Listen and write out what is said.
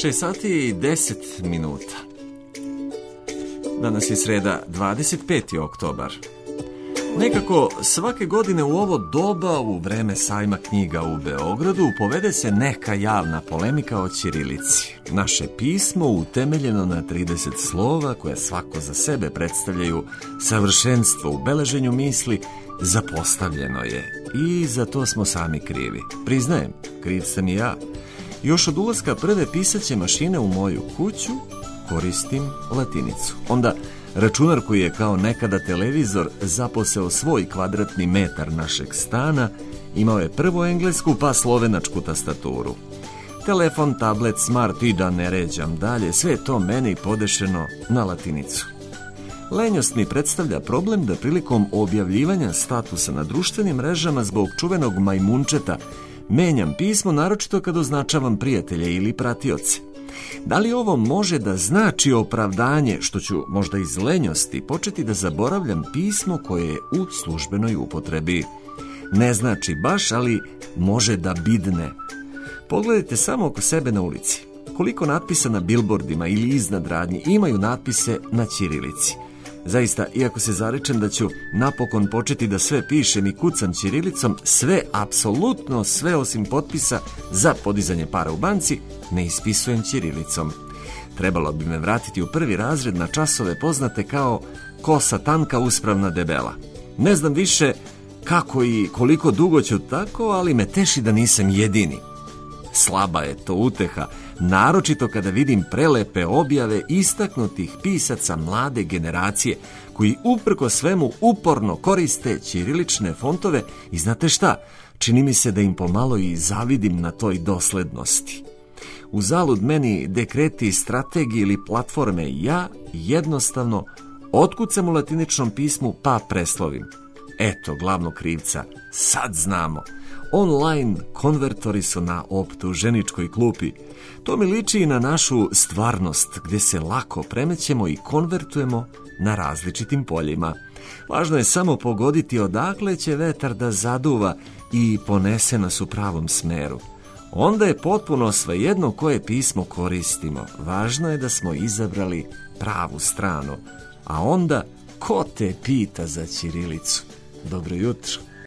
6 sati i 10 minuta. Danas je sreda, 25. oktobar. Nekako svake godine u ovo doba, u vreme sajma knjiga u Beogradu, povede se neka javna polemika o ćirilici. Naše pismo, utemeljeno na 30 slova, koje svako za sebe predstavljaju savršenstvo u beleženju misli, zapostavljeno je. I za to smo sami krivi. Priznajem, kriv sam i ja. Još od ulaska prve pisaće mašine u moju kuću koristim latinicu. Onda računar koji je kao nekada televizor zaposeo svoj kvadratni metar našeg stana, imao je prvo englesku pa slovenačku tastaturu. Telefon, tablet, smart i da ne ređam dalje, sve je to meni podešeno na latinicu. Lenjost mi predstavlja problem da prilikom objavljivanja statusa na društvenim mrežama zbog čuvenog majmunčeta menjam pismo, naročito kad označavam prijatelje ili pratioce. Da li ovo može da znači opravdanje što ću možda iz lenjosti početi da zaboravljam pismo koje je u službenoj upotrebi? Ne znači baš, ali može da bidne. Pogledajte samo oko sebe na ulici. Koliko natpisa na bilbordima ili iznad radnji imaju natpise na ćirilici? Zaista, iako se zarečem da ću napokon početi da sve pišem i kucam ćirilicom, sve, apsolutno sve osim potpisa za podizanje para u banci, ne ispisujem ćirilicom. Trebalo bi me vratiti u prvi razred na časove poznate kao kosa tanka, uspravna debela. Ne znam više kako i koliko dugo ću tako, ali me teši da nisam jedini. Slaba je to uteha, naročito kada vidim prelepe objave istaknutih pisaca mlade generacije koji uprko svemu uporno koriste ćirilične fontove i znate šta, čini mi se da im pomalo i zavidim na toj doslednosti. Uzalud meni dekreti, strategije ili platforme, ja jednostavno otkucam u latiničnom pismu pa preslovim. Eto glavnog krivca, sad znamo. Online konvertori su na optuženičkoj klupi. To mi liči i na našu stvarnost, gdje se lako premećemo i konvertujemo na različitim poljima. Važno je samo pogoditi odakle će vetar da zaduva i ponese nas u pravom smeru. Onda je potpuno svejedno koje pismo koristimo. Važno je da smo izabrali pravu stranu. A onda, ko te pita za ćirilicu? Dobro jutro.